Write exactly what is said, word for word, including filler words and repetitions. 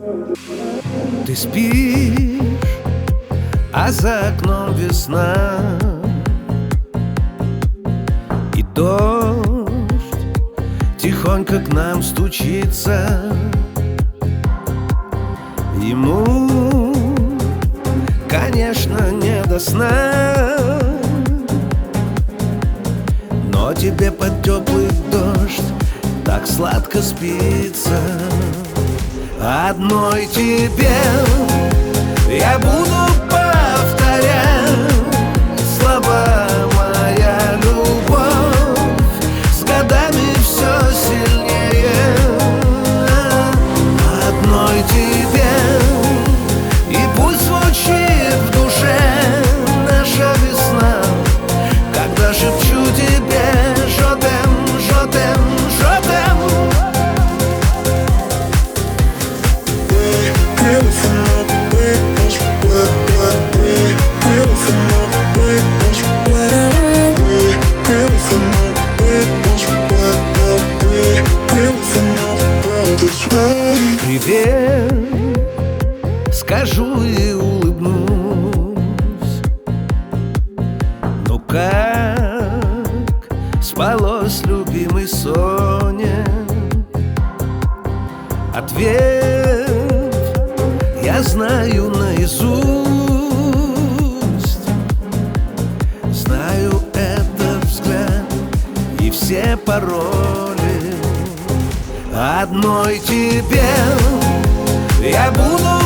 Ты спишь, а за окном весна, и дождь тихонько к нам стучится. Ему, конечно, не до сна, но тебе под теплый дождь так сладко спится. Одной тебе я буду повторять слова: моя любовь с годами все сильнее. Одной тебе, и пусть звучит в душе наша весна, когда шепчу тебе: жодем, жодем, жодем. Привет, скажу и улыбнусь. Ну как спалось любимой Соне? Ответ я знаю наизусть. Знаю этот взгляд и все пароли. Одной тебе я буду